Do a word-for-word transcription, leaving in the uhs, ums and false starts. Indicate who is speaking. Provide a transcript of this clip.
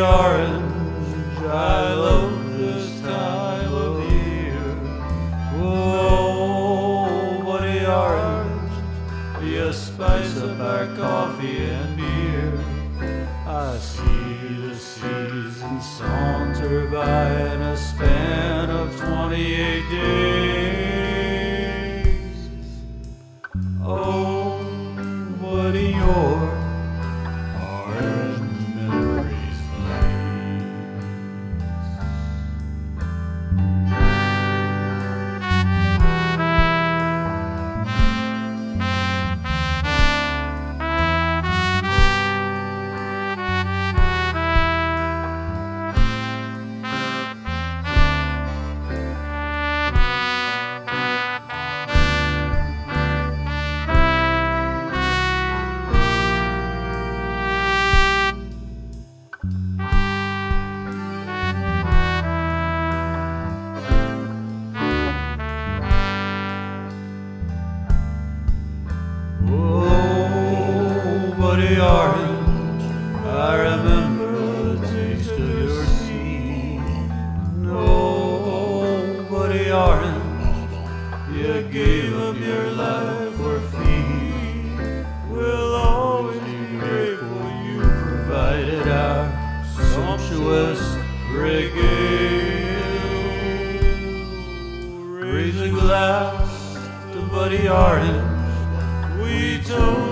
Speaker 1: orange, I love this time of year. Oh, Buddy Orange, you spice up our coffee and beer. I see the season saunter by in a span of twenty-eight days. Oh, Buddy, your orange memories blaze. Oh, Buddy Orange, I remember the taste of your seed. No, Buddy Orange, you gave up your life for feed. We'll always be grateful you provided our sumptuous regale. Raise a glass to Buddy Orange. We told